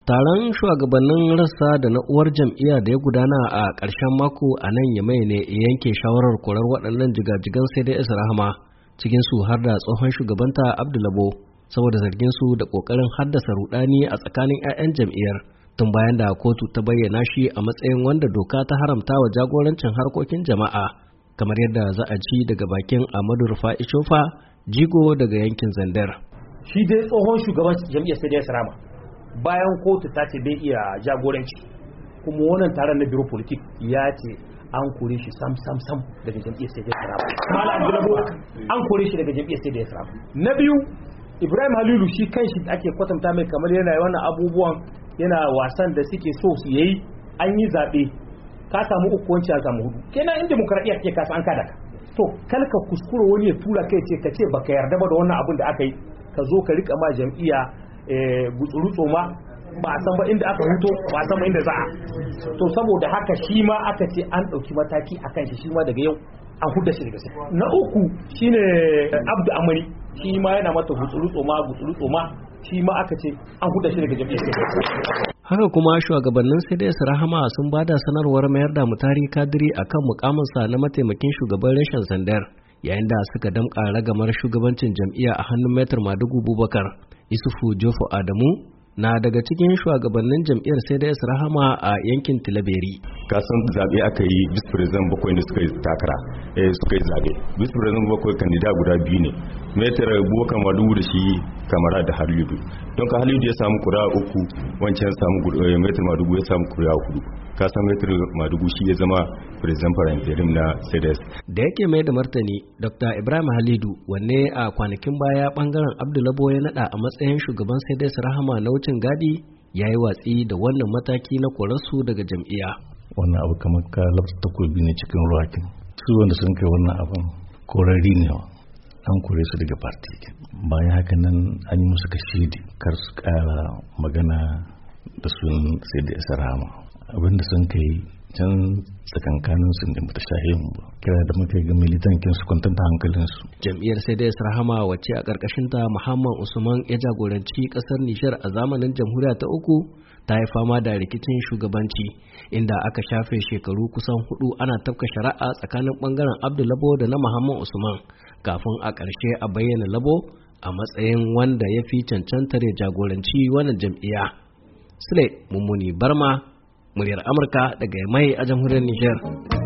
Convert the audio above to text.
Taron shugabannin rassa da na uwar jam'iyya da ya gudana a ƙarshen mako a nan Yamai ne ya yanke shawarar korar waɗannan jigajigan CDS Rahama, cikin su har da tsohon shugabanta Abdulabo, saboda zargin su da ƙoƙarin haddasa rudani a tsakanin 'ya'yan jam'iyyar tun bayan da kotu ta bayyana shi a matsayin wanda doka ta haramta wa jagorancin harkokin jama'a, kamar yadda za a ji daga bakin Ahmadu Rufa'i Chofa, jigo daga yankin Zandar. Shi dai tsohon shugaban jam'iyyar CDS Rahama, bayan kotu ta ce bai iya jagoranci, kuma wannan taron na biro politik ya ce an kore shi sam daga jam'iyyar CDS Rahama. Malam Abdulabo an kore shi daga jam'iyyar CDS Rahama. Na biyu, Ibrahim Halilu shi kanshi ake kwatanta mai kamar yana wannan abubuwan, yana wasan da suke so su yayi. An yi zaɓe, ka samu uku, wancan ya samu hudu, kenan in demokradiyya ke kasa an kada ka. To kalka kuskure wani ya tura kai ce ka ce baka yarda ba da wannan abin da aka yi, ka zo ka rika ma jam'iyya gutsuru tsoma, ba a san ba inda aka huto, ba a san ba inda za a. To saboda haka shi ma aka ce an ɗauki mataki a kan shi ma daga yau an huda shi daga sai. Na uku shine Abdu Amari, shi ma yana mata gutsuru tsoma, shi ma aka ce an huda shi daga jam'iyyar. Haka kuma shugabannin CDS Rahama sun bada sanarwar mayar da Mutari Kadiri akan mukaminsa na mataimakin shugaban reshen Zandar, yayin da suka damƙa ragamar shugabancin jam'iyya a hannun Maitar Madugu Bubakar. Isufu Jofo Adamu na daga cikin shugabannin jam'iyyar CDS Rahama a yankin Tilaberi. Kasan zaɓe aka yi vice president bakwai da suka yi takara, suka yi zaɓe. Vice president bakwai kandida guda biyu ne. Maitar Bubakar Madugu da shi kamara da Halidu. Don ka Halidu ya samu kura uku, wancan ya samu Maitar Madugu ya samu kura hudu. Kasan Maitar Madugu shi ya zama president interim na CDS. Da yake mai da martani, Dr. Ibrahim Halidu, wanne a kwanakin baya bangaren Abdulabo ya nada a matsayin shugaban CDS Rahama na wucin gadi, ya yi watsi da wannan mataki na korarsu daga jam'iyya. Wannan abu kamar ka lafta takobi ne cikin ruwakin. Su wanda sun kai wannan abin korari ne, an kore su daga parti. Bayan haka nan an yi musu kashedi kar su kara magana da sun CDS Rahama. Abinda sun kai can tsakankanin sun da mata shahin ba, kira da muka ga militankin su kwantar da hankalinsu. Jam'iyyar CDS Rahama, wacce a ƙarƙashinta Muhammad Usman ya jagoranci ƙasar Nijar a zamanin jamhuriya ta uku, ta yi fama da rikicin shugabanci, inda aka shafe shekaru kusan 4 ana tafka shari'a tsakanin ɓangaren Abdulabo da na Muhammad Usman, kafin a ƙarshe a bayyana Labo a matsayin wanda ya fi cancantar ya jagoranci wannan jam'iyya. Sule Mummuni Barma, muryar Amurka daga Yamai a jamhuriyar Nijar.